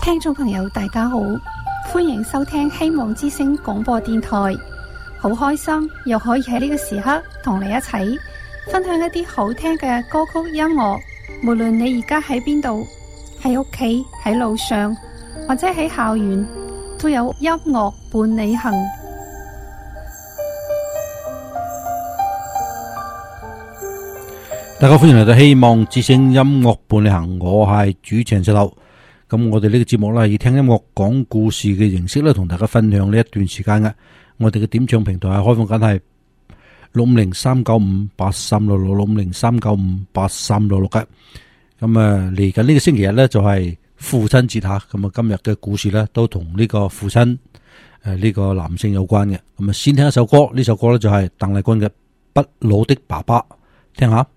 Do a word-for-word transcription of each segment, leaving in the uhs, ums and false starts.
聽眾朋友大家好，歡迎收聽希望之聲廣播電台。好開心又可以喺呢個時刻同你一齊分享一啲好聽嘅歌曲音樂。無論你而家喺邊度，喺屋企、喺路上或者喺校園，都有音樂伴你行。 大家歡迎嚟到希望之聲音樂伴你行，我係主持人石頭。咁我哋呢個節目咧，以聽音樂講故事嘅形式咧，同大家分享呢一段時間嘅。我哋嘅點唱平台係開放緊係六五零三九五八三六六六五零三九五八三六六嘅。咁啊，嚟緊呢個星期日咧就係父親節吓，咁啊今日嘅故事咧都同呢個父親誒呢個男性有關嘅。咁啊先聽一首歌，呢首歌咧就係鄧麗君嘅《不老的爸爸》，聽下。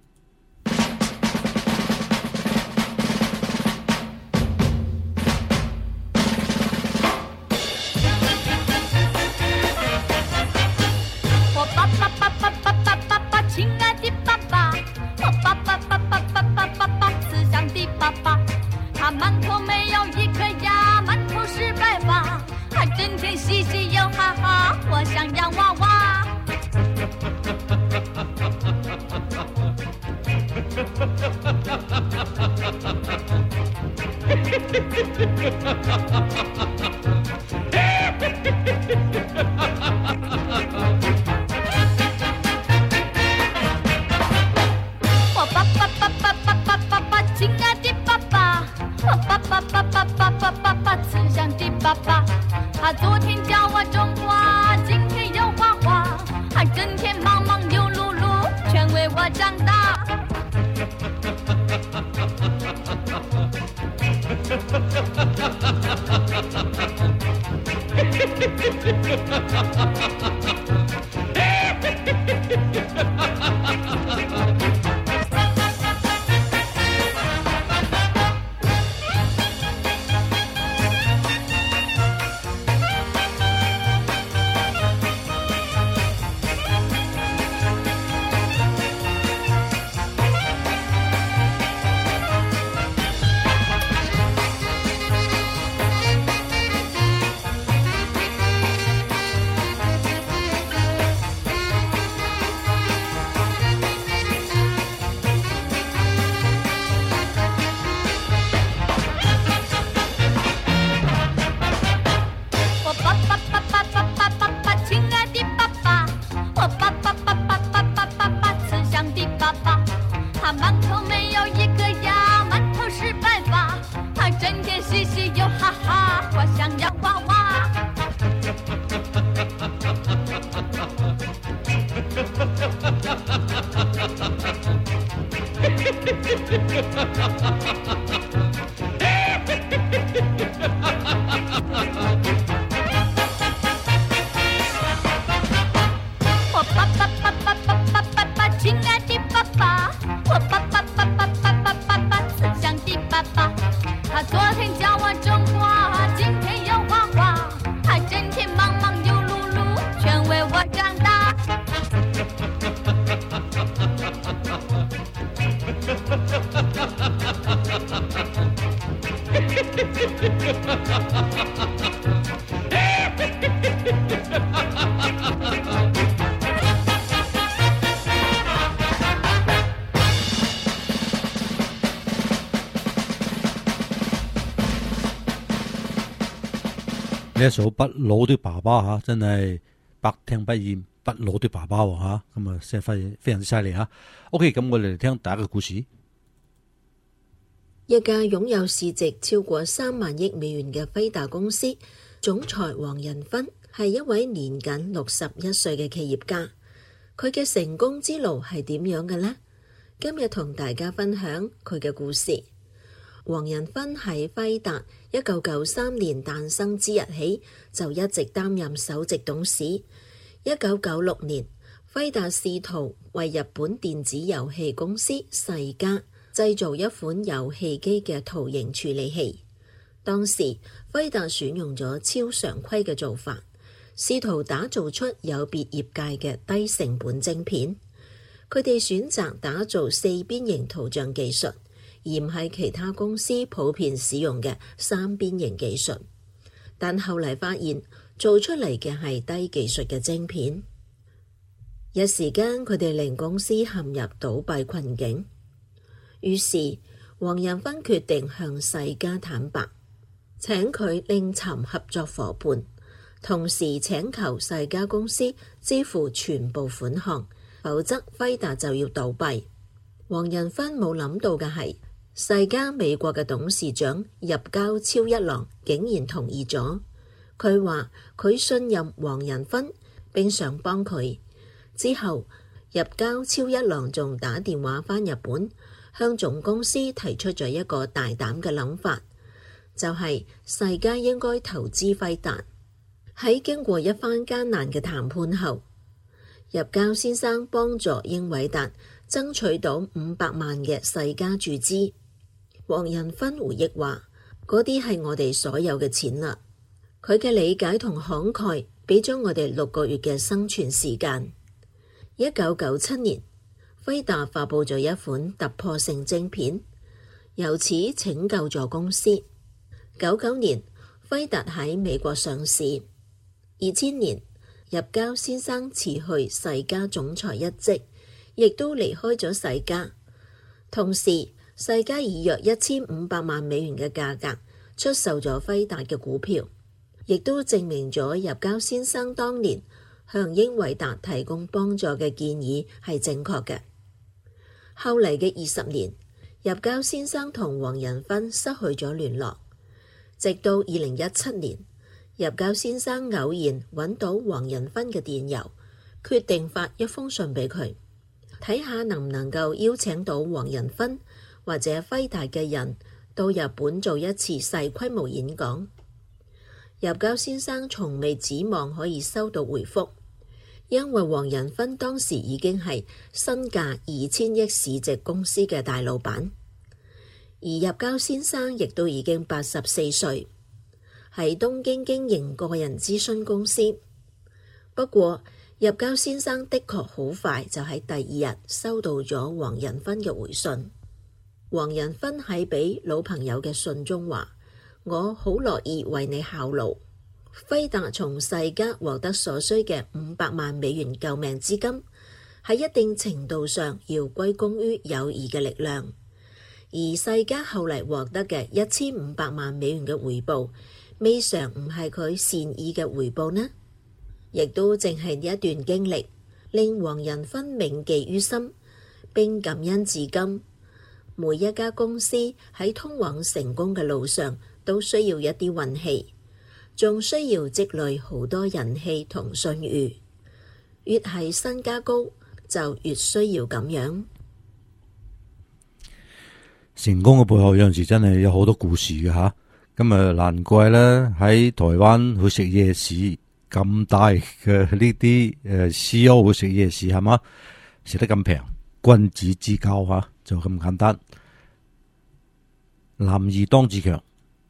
呢一首不老的爸爸吓，真係百聽不厭，不老的爸爸吓，咁啊，真係非常之犀利吓。OK， 咁我哋嚟聽第一個故事。 一家擁有市值超過三萬億美元嘅輝達公司總裁黃仁勳係一位年僅六十一歲嘅企業家。佢嘅成功之路係點樣嘅呢？今日同大家分享佢嘅故事。黃仁勳喺輝達一九九三年誕生之日起就一直擔任首席董事。一九九六年，輝達試圖為日本電子遊戲公司世嘉製造一款遊戲機嘅圖形處理器。當時輝達選用咗超常規嘅做法，試圖打造出有別業界嘅低成本晶片。佢哋選擇打造四邊形圖像技術， 而唔係其他公司普遍使用嘅三邊形技術。但後嚟發現做出嚟嘅係低技術嘅晶片，一時間佢哋令公司陷入倒閉困境。於是黃仁勳決定向世嘉坦白，請佢另尋合作夥伴，同時請求世嘉公司支付全部款項，否則輝達就要倒閉。黃仁勳冇諗到嘅係，世嘉美國嘅董事長入交超一郎竟然同意咗。佢話佢信任黃仁勳，並想幫佢。之後入交超一郎仲打電話返日本，向總公司提出咗一個大膽嘅諗法，就係世嘉應該投資輝達。喺經過一番艱難嘅談判後，入交先生幫助英偉達爭取到五百萬嘅世嘉注資。黃仁勳回憶話：嗰啲係我哋所有嘅錢啦。佢嘅理解同慷慨俾咗我哋六個月嘅生存時間。一九九七年，輝達發佈咗一款突破性晶片，由此拯救咗公司。九九年，輝達喺美國上市。二千年，入交先生辭去世嘉總裁一職，亦都離開咗世嘉。同時，世嘉以約一千五百萬美元嘅價格出售咗輝達嘅股票，亦都證明咗入交先生當年向英偉達提供幫助嘅建議係正確嘅。後嚟嘅二十年，入交先生同黃仁勳失去咗聯絡，直到二零一七年，入交先生偶然揾到黃仁勳嘅電郵，決定發一封信俾佢，睇下能唔能夠邀請到黃仁勳或者輝達嘅人到日本做一次細規模演講。入交先生從未指望可以收到回覆，因為黃仁勳當時已經係身價二千億市值公司嘅大老闆，而入交先生亦都已經八十四歲，喺東京經營個人諮詢公司。不過入交先生的確好快就喺第二日收到咗黃仁勳嘅回信。黃仁勳喺俾老朋友嘅信中話：我好樂意為你效勞。輝達從世嘉獲得所需嘅五百萬美元救命資金，喺一定程度上要歸功於友誼嘅力量。而世嘉後嚟獲得嘅一千五百萬美元嘅回報，未嘗唔係佢善意嘅回報呢？亦都正係呢一段經歷，令黃仁勳銘記於心，並感恩至今。每一家公司喺通往成功嘅路上都需要一啲運氣，仲需要積累好多人氣同信譽。越係身價高，就越需要咁樣。 成功嘅背後有陣時真係有好多故事嘅吓，咁啊難怪咧喺台灣去食夜市咁大嘅呢啲誒 C E O 會食夜市係嘛，食得咁平，君子之交吓就咁簡單。男兒當自強。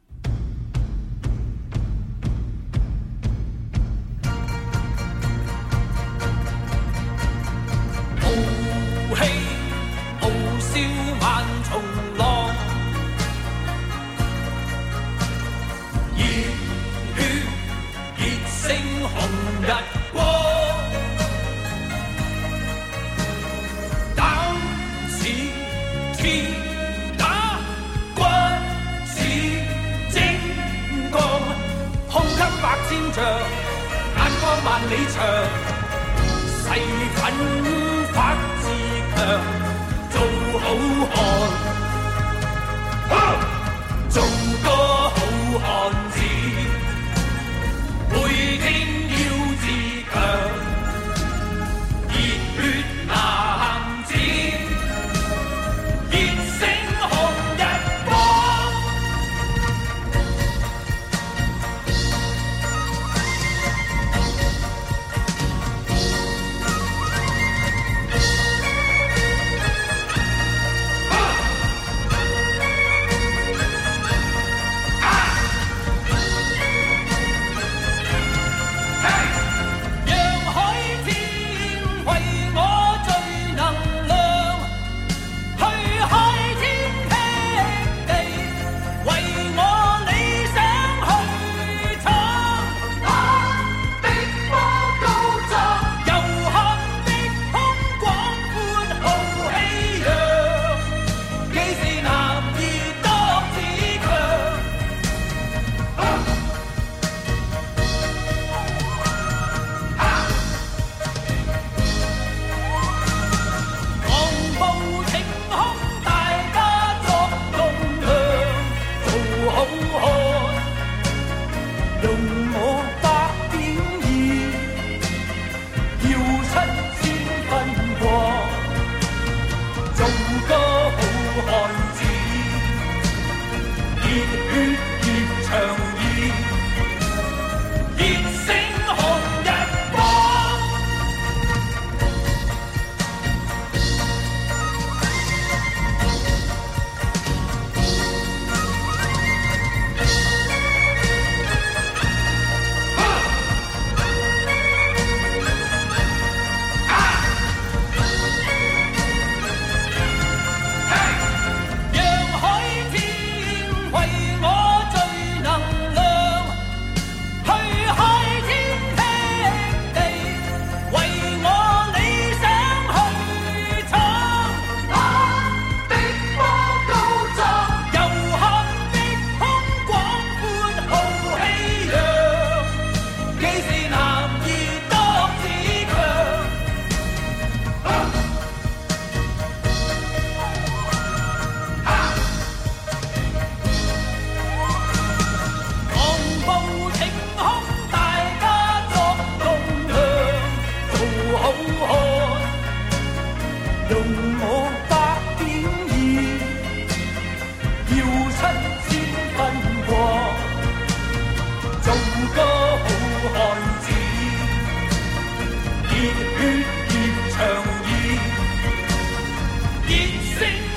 眼光萬里長，誓奮發自強，做好漢，做個好漢子，每天要自強，熱血男子，熱星紅日光。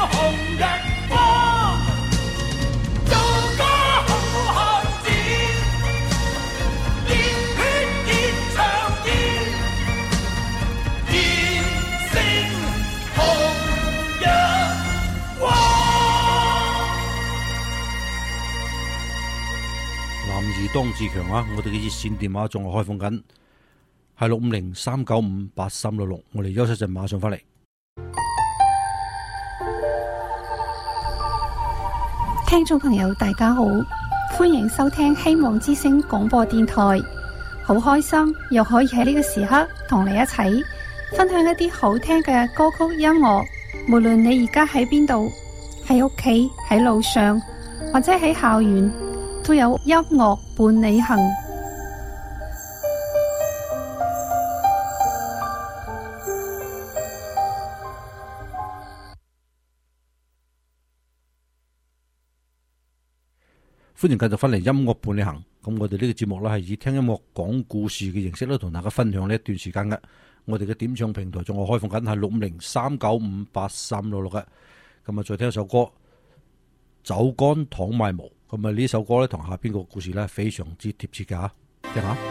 紅日光，做個好漢子，熱血熱長劍，燃盛紅日光。 男兒當自強啊！我哋嘅熱線電話仲係開放緊，係六五零三九五八三六六。我哋休息陣，馬上翻嚟。 聽眾朋友大家好，歡迎收聽希望之聲廣播電台。好開心又可以喺呢個時刻同你一齊分享一啲好聽嘅歌曲音樂。無論你而家喺邊度，喺屋企、喺路上或者喺校園，都有音樂伴你行。 歡迎繼續翻嚟音樂伴你行。咁我哋呢個節目咧係以聽音樂講故事嘅形式咧，同大家分享呢一段時間嘅。我哋嘅點唱平台仲係開放緊，係六五零三九五八三六六嘅。咁啊，再聽一首歌《酒干倘賣無》。咁啊，呢首歌咧同下邊個故事咧非常之貼切嘅吓，聽下。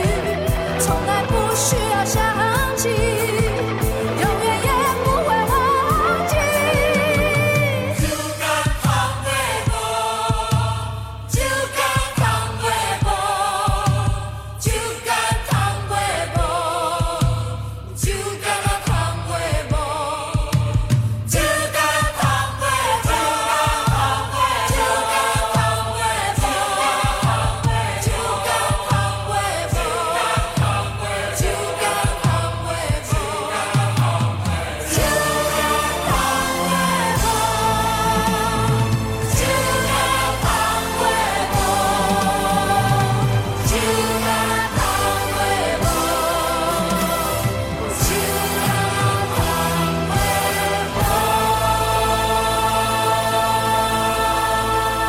需要想起，永远也不会忘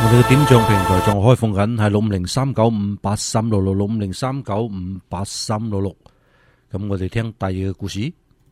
我哋嘅點唱平台仲開放緊，係六五零三九五八三六六六五零三九五八三六六。咁我哋聽第二個故事。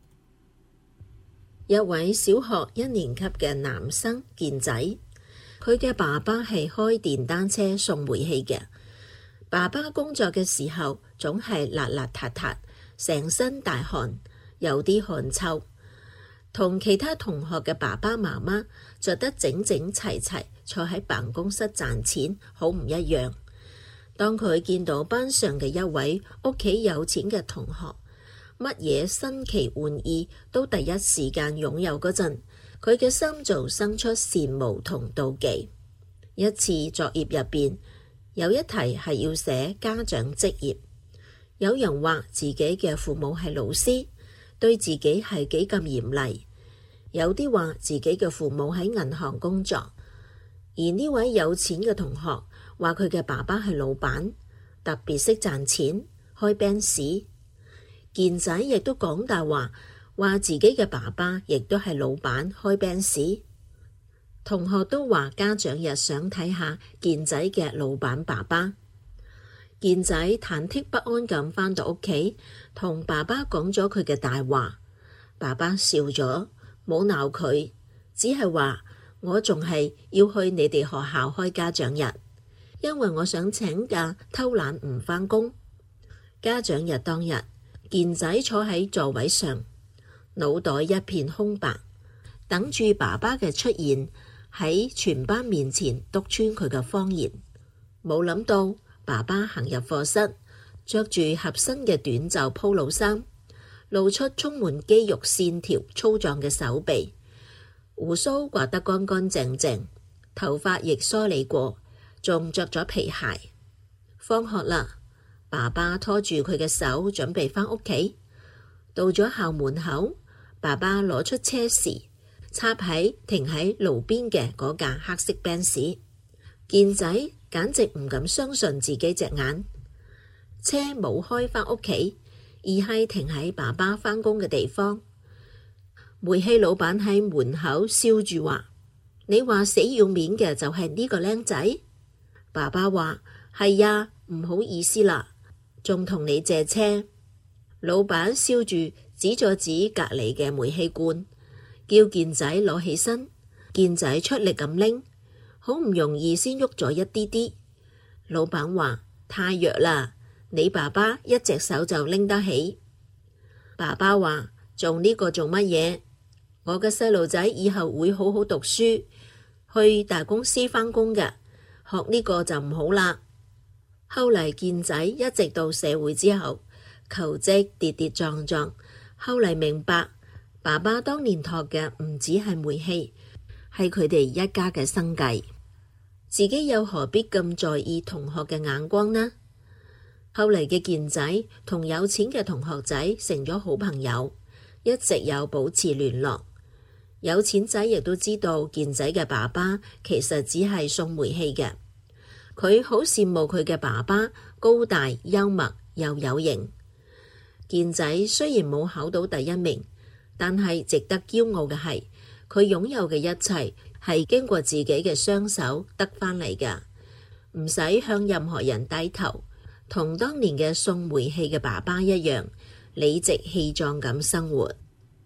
一位小學一年級嘅男生健仔，佢嘅爸爸係開電單車送煤氣嘅。爸爸工作嘅時候總係邋邋遢遢，成身大汗，有啲汗臭，同其他同學嘅爸爸媽媽着得整整齊齊，坐喺辦公室賺錢，好唔一樣。當佢見到班上嘅一位屋企有錢嘅同學，乜嘢新奇玩意都第一時間擁有嗰陣，佢嘅心就生出羨慕同妒忌。一次作業入邊，有一題係要寫家長職業，有人話自己嘅父母係老師，對自己係幾咁嚴厲；有啲話自己嘅父母喺銀行工作，而呢位有錢嘅同學話佢嘅爸爸係老闆，特別識賺錢，開 Benz。健仔亦都講大話，話自己嘅爸爸亦都係老闆，開 Benz。同學都話家長日想睇下健仔嘅老闆爸爸。健仔忐忑不安咁返到屋企，同爸爸講咗佢嘅大話。爸爸笑咗，冇鬧佢，只係話我仲係要去你哋學校開家長日，因為我想請假偷懶唔返工。家長日當日，健仔坐喺座位上，腦袋一片空白，等住爸爸嘅出現，喺全班面前篤穿佢嘅謊言。冇諗到爸爸行入課室，着住合身嘅短袖 polo 衫，露出充滿肌肉線條粗壯嘅手臂，鬍鬚刮得乾乾淨淨，頭髮亦梳理過，仲着咗皮鞋。放學啦，爸爸拖住佢嘅手準備返屋企。到咗校門口，爸爸攞出車匙，插喺停喺路邊嘅嗰架黑色 Benz。健仔簡直唔敢相信自己隻眼，車冇開返屋企，而係停喺爸爸返工嘅地方。煤氣老闆喺門口笑住話：你話死要面嘅就係呢個僆仔？爸爸話：係呀，唔好意思啦，仲同你借車。老闆笑住指咗指隔籬嘅煤氣罐，叫健仔攞起身。健仔出力咁拎，好唔容易先喐咗一啲啲。老闆話：太弱啦，你爸爸一隻手就拎得起。爸爸話：做呢個做乜嘢？我嘅細路仔以後會好好讀書，去大公司返工嘅，學呢個就唔好啦。後嚟健仔一直到社會之後，求職跌跌撞撞，後嚟明白爸爸當年託嘅唔止係煤氣，係佢哋一家嘅生計。自己又何必咁在意同學嘅眼光呢？後嚟嘅健仔同有錢嘅同學仔成咗好朋友，一直有保持聯絡。有錢仔亦都知道健仔嘅爸爸其實只係送煤氣嘅，佢好羨慕佢嘅爸爸高大幽默又有型。健仔雖然冇考到第一名，但係值得驕傲嘅係，佢擁有嘅一切係經過自己嘅雙手得返嚟㗎，唔使向任何人低頭，同當年嘅送煤氣嘅爸爸一樣，理直氣壯咁生活。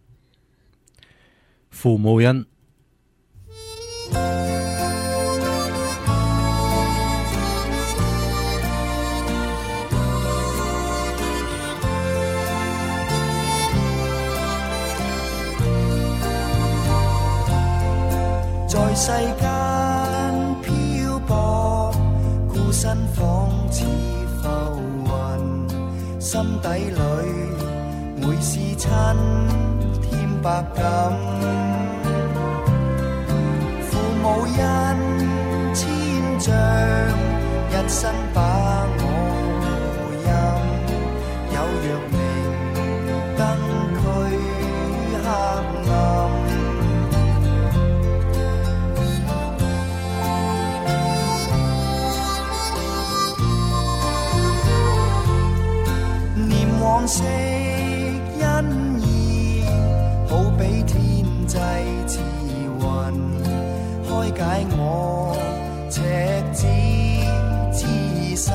父母恩， 在世間漂泊，孤身仿似浮雲，心底裏每思親添百感。父母恩千丈，一生把我護蔭，有若明燈驅黑暗。往昔恩義，好比天際似雲，開解我邪心，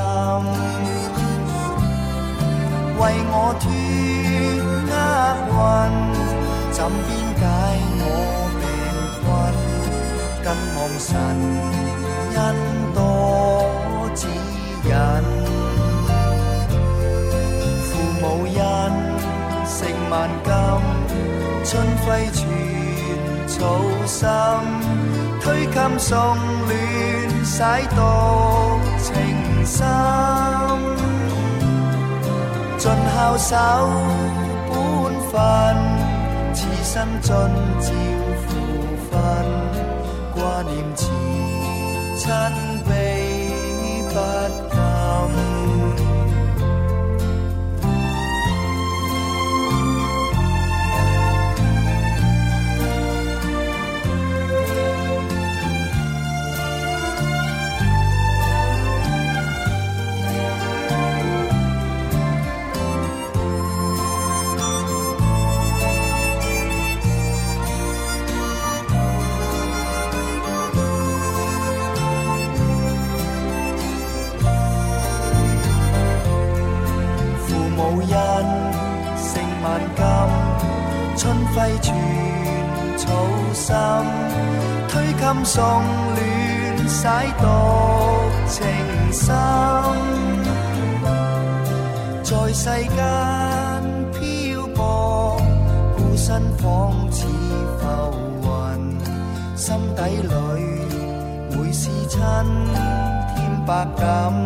為我脫厄運，怎邊解我病困？更望神恩多指引，父母恩成萬金，春暉傳草心，推襟送暖洗獨情深，盡孝守本分，此生盡照父分，掛念慈親悲不禁。春暉傳草心，推襟送暖洗獨情深，在世間漂泊，孤身仿似浮雲，心底裏每是親添百感，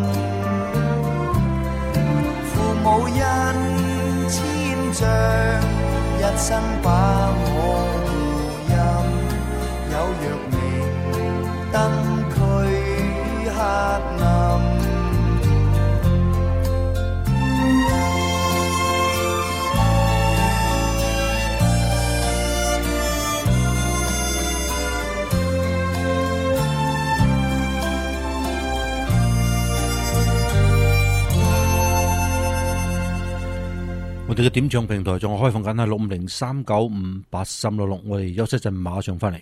父母恩千丈，一生把我護蔭，有若明燈驅黑暗。 我哋嘅點唱平台仲開放緊，係六五零三九五八三六六。我哋休息陣，馬上翻嚟。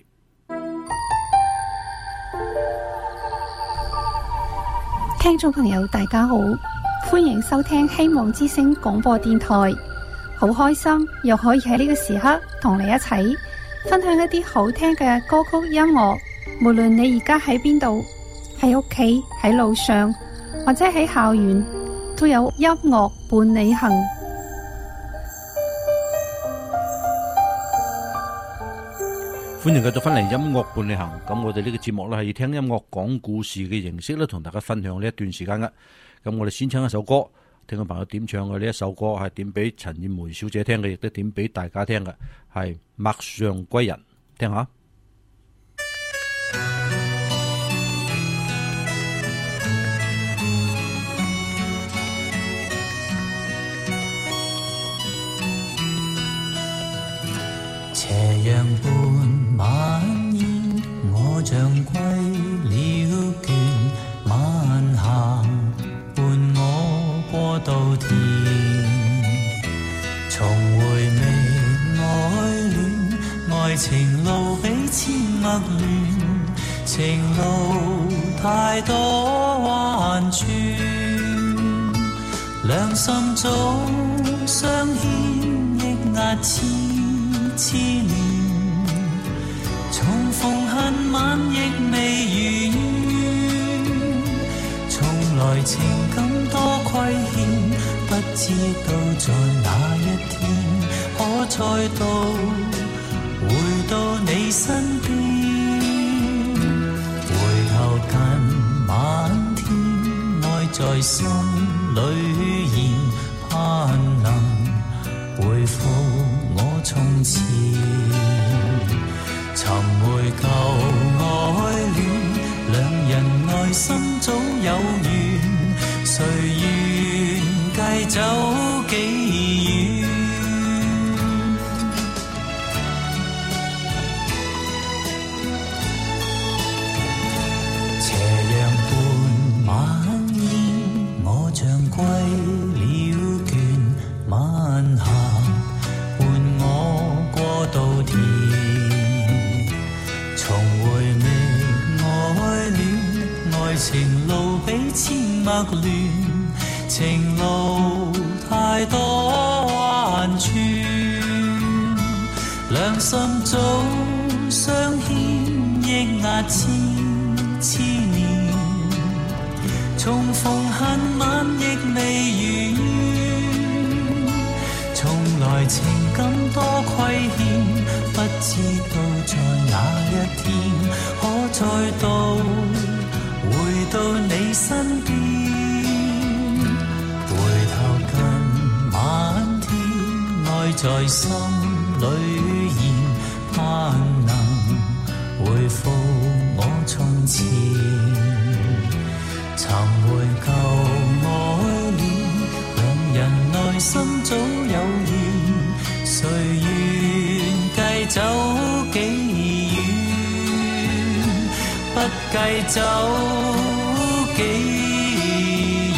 聽眾朋友大家好，歡迎收聽希望之聲廣播電台。好開心又可以喺呢個時刻同你一齊分享一啲好聽嘅歌曲音樂。無論你而家喺邊度，喺屋企、喺路上或者喺校園，都有音樂伴你行。 歡迎繼續翻嚟音樂伴你行。咁我哋呢個節目咧係以聽音樂講故事嘅形式咧，同大家分享呢一段時間嘅。咁我哋先唱一首歌，聽個朋友點唱嘅呢一首歌係點俾陳燕梅小姐聽嘅，亦都點俾大家聽嘅，係《陌上歸人》，聽下。 斜陽伴晚煙，我像歸了倦，晚霞伴我過稻田，重回味愛戀，愛情路比千陌亂，情路太多彎轉，兩心中相牽抑壓千痴戀，重逢恨晚亦未如願，從來情感多虧欠，不知道在哪一天可再度回到你身邊，回頭近晚天，愛在心裏現，盼能回復我從前，尋回舊愛戀，兩人內心早有緣，誰願繼走幾遠？斜陽伴晚煙，我像歸了倦，晚霞伴我過千陌亂，情路太多彎轉，兩心早相牽，抑壓千千年，重逢恨晚亦未如願，從來情感多虧欠，不知道在哪一天可再度回到你身邊，回頭近晚天，愛在心裏現，盼能回復我從前，尋回舊愛戀，兩人內心早有緣，誰願計走幾遠，不計走幾遠。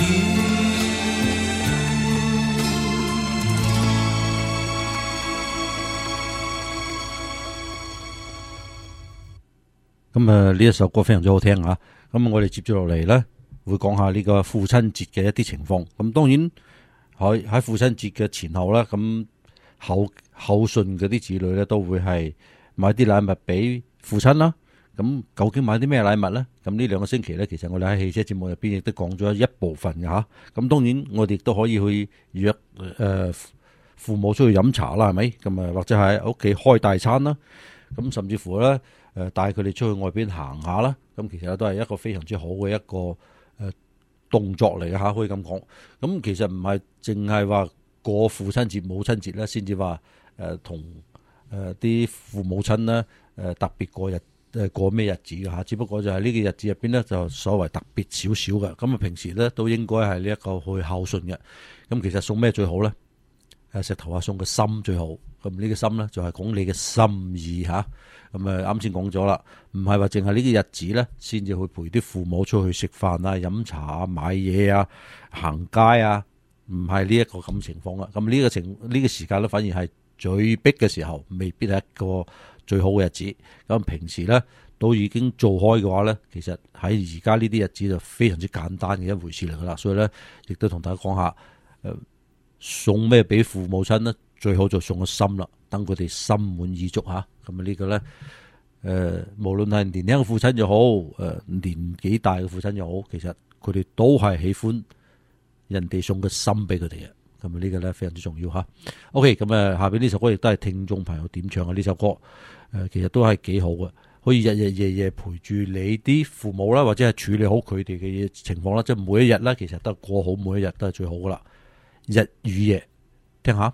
咁啊，呢一首歌非常之好聽啊！咁我哋接住落嚟咧，會講下呢個父親節嘅一啲情況。咁當然喺喺父親節嘅前後啦，咁後後順嗰啲子女咧都會係買啲禮物俾父親啦。咁究竟買啲咩禮物咧？咁呢兩個星期咧，其實我哋喺汽車節目入邊亦都講咗一部分嘅吓。咁當然我哋亦都可以去約誒、呃、父母出去飲茶啦，係咪？咁啊或者喺屋企開大餐啦。咁甚至乎咧誒帶佢哋出去外邊行下啦。咁其實都係一個非常之好嘅一個誒、呃、動作嚟嘅吓，可以咁講。咁其實唔係淨係話過父親節、母親節咧，先至話誒同誒啲父母親咧誒特別過日。誒過咩日子嘅嚇？只不過就係呢個日子入邊咧，就所謂特別少少嘅。咁啊，平時咧都應該係呢一個去孝順嘅。咁其實送咩最好咧？誒石頭話送個心最好。咁呢個心咧就係講你嘅心意嚇。咁啊啱先講咗啦，唔係話淨係呢個日子咧先至去陪啲父母出去食飯啊、飲茶啊、買嘢啊、行街啊，唔係呢一個咁情況啦。咁呢個情呢個時間咧，反而係最逼嘅時候，未必係一個最好嘅日子。咁平時咧都已經做開嘅話咧，其實喺而家呢啲日子就非常之簡單嘅一回事嚟噶啦。所以咧，亦都同大家講下，誒、呃、送咩俾父母親咧，最好就送個心啦，等佢哋心滿意足吓。咁啊呢個咧，誒、呃、無論係年輕嘅父親又好，誒、呃、年紀大嘅父親又好，其實佢哋都係喜歡人哋送個心俾佢哋嘅。咁啊呢個咧非常之重要吓。OK， 咁啊下邊呢首歌亦都係聽眾朋友點唱嘅呢首歌，誒、呃、其實都係幾好嘅，可以日日夜夜陪住你啲父母啦，或者係處理好佢哋嘅情況啦，即係每一日啦，其實都係過好每一日都係最好噶啦。日與夜，聽下。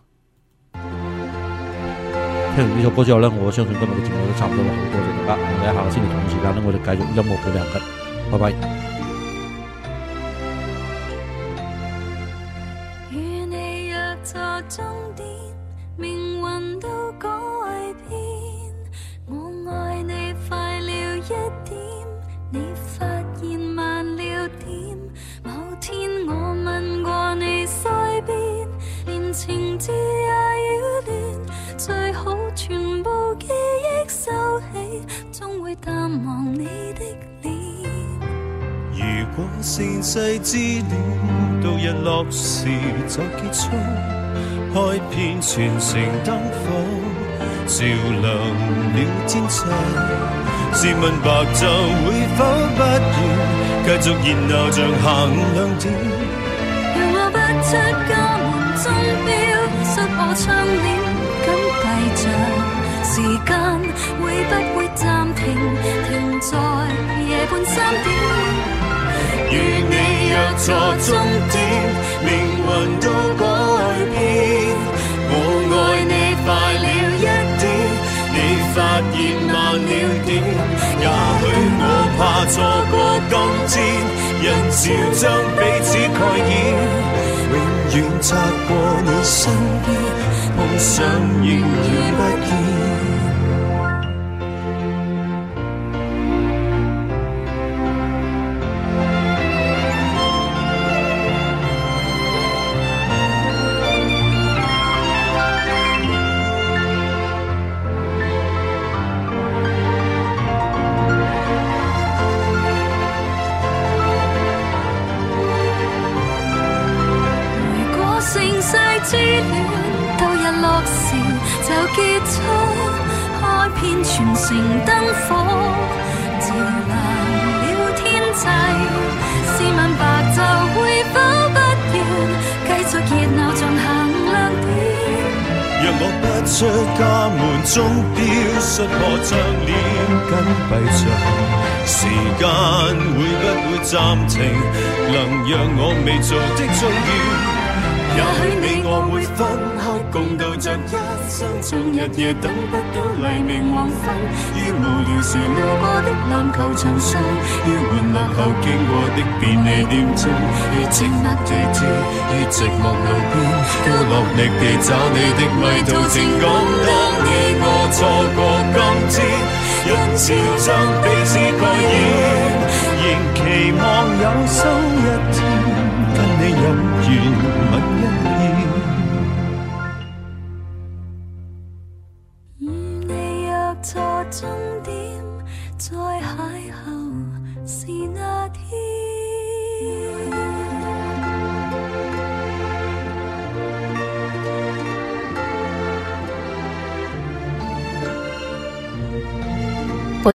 聽完呢首歌之後咧，我相信今日嘅節目都差唔多啦，好多謝大家。我哋喺下個星期同一時間咧，我哋繼續音樂伴你行吉，拜拜。 坐終點，命運都改變。我愛你快了一點，你發現慢了點。某天我問過你腮邊，連情字也擾亂，最好全部記憶收起，終會淡忘你的臉。 如果盛世之戀到日落時就結束，開遍全城燈火，照亮了天際。試問白晝會否不願繼續熱鬧像下午兩點？ 讓我不出家門鐘錶，摔破窗簾緊閉着，時間會不會暫停，停在夜半三點？ 與你約錯終點，命運都改變。我愛你快了一點，你發現慢了點。也許我怕錯過今天，人潮將彼此蓋掩。永遠擦過你身邊，夢想仍然不見。 結束，開遍全城燈火，照亮了天際。試問白晝會否不願繼續熱鬧像行亮點？ 若我不出家門，鐘錶摔破窗簾緊閉着，時間會不會暫停？能讓我未做的終於。也許你我會分開，共度着一生，從日夜等不到黎明黃昏。於無聊時路過的籃球場上，於玩樂後經過的便利店中，於靜默地鐵，於寂寞路邊，都落力地找你的迷途情感。當你我錯過今天，人潮像彼此蓋掩，仍期望有生一天跟你有緣。